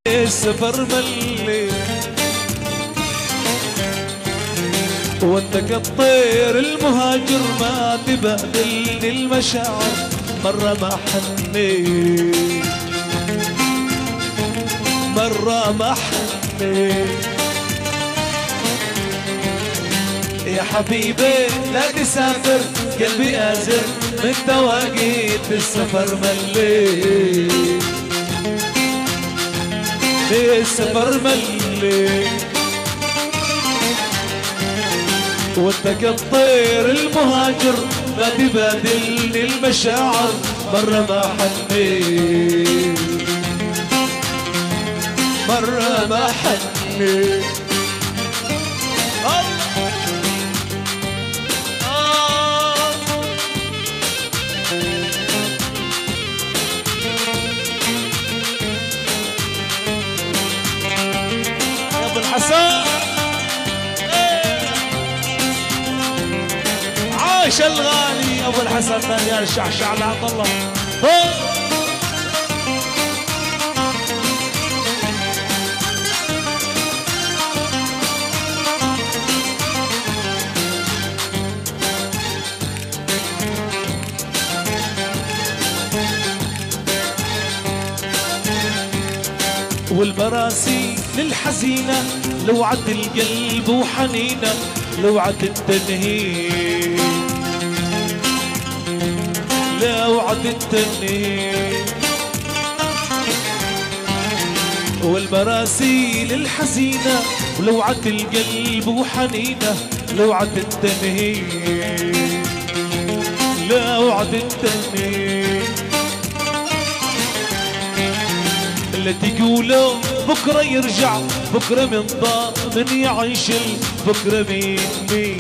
السفر ملي وانت كالطير المهاجر ما تبادلني المشاعر مرة ما حنيت مرة ما حنيت يا حبيبي لا تسافر قلبي آزر من تواقيت السفر ملي السفر ملي وانت كالطير المهاجر ما تبادلني المشاعر مرة ما حنيت مرة ما حنيت يا ابو الحسن عاش الغالي ابو الحسن يا الشعشع لعب الله والبراسي للحزينة لو عد القلب وحنينة لو عد التنهيد لو عد التنهيد والبراسي للحزينة ولو عد القلب وحنينة لو عد التنهيد لو عد التنهيد اللي تقولوا بكرة يرجع بكرة من ضامن يعيش بكرة مين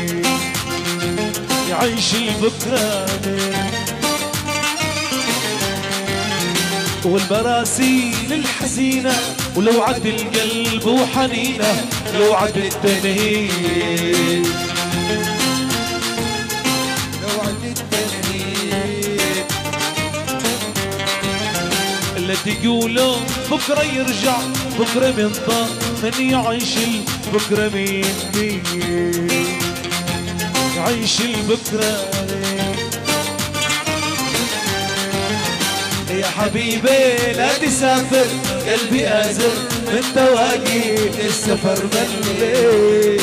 يعيش البكرة مين والبراسي للحزينة ولو عد القلب وحنينة لو عد التنهيد لو عد التنهيد اللي تقولوا بكرة يرجع بكرة من ضامن يعيش البكرة مين يعيش البكرة يا حبيبي لا تسافر قلبي آزر من تواقيت السفر ملي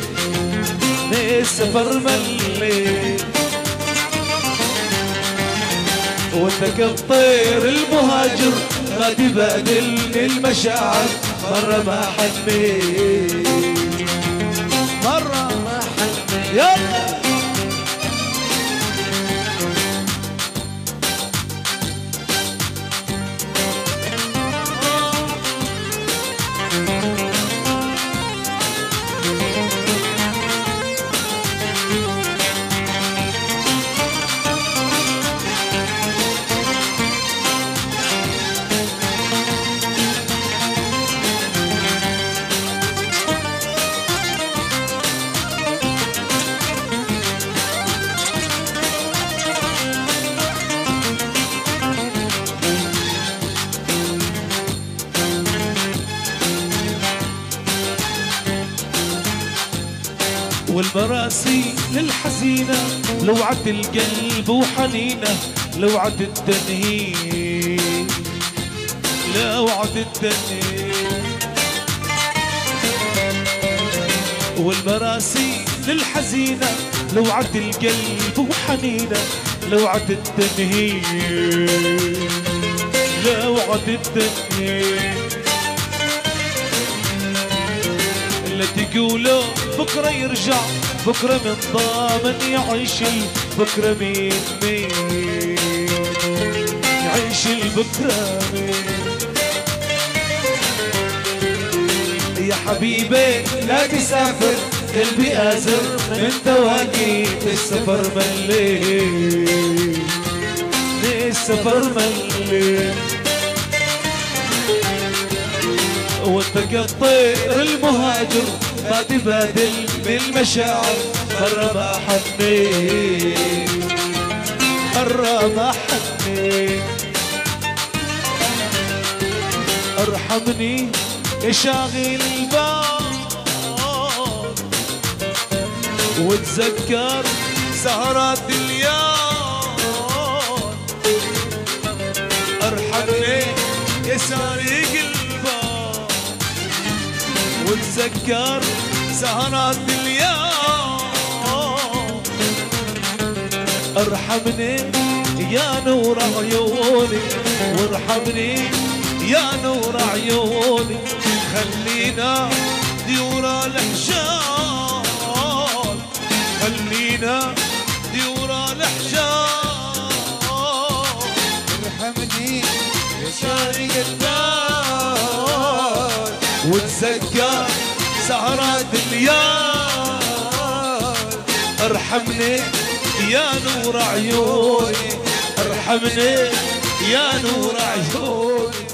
السفر ملي وانت كالطير المهاجر ما تبادلني المشاعر مرة ما حنيت مرة ما حنيت يلا والبراسي للحزينة لو عد القلب وحنينة لو عد التنهيد لو عد التنهيد والبراسي للحزينة لو عد القلب وحنينة لو عد التنهيد لو عد التنهيد اللي تقولوا بكرة يرجع بكرة من ضامن يعيش البكرة مين يعيش البكرة مين يا حبيبي لا تسافر قلبي آزر من تواقيت السفر ملي السفر ملي وانت كالطير المهاجر ما تبادل بالمشاعر مرة ما حنيت مرة ما حنيت ارحمني يا شاغل البال وتذكر سهرات الليال. ارحمني يا سارق البال وتذكر سهرات الليال. ارحمني يا نور عيوني وارحمني يا نور عيوني. خلينا ديور الحجال خلينا ديور الحجال. ارحمني يا شارق البال وتذكر سهرات الليال. ارحمني يا نور عيوني ارحمني يا نور عيوني.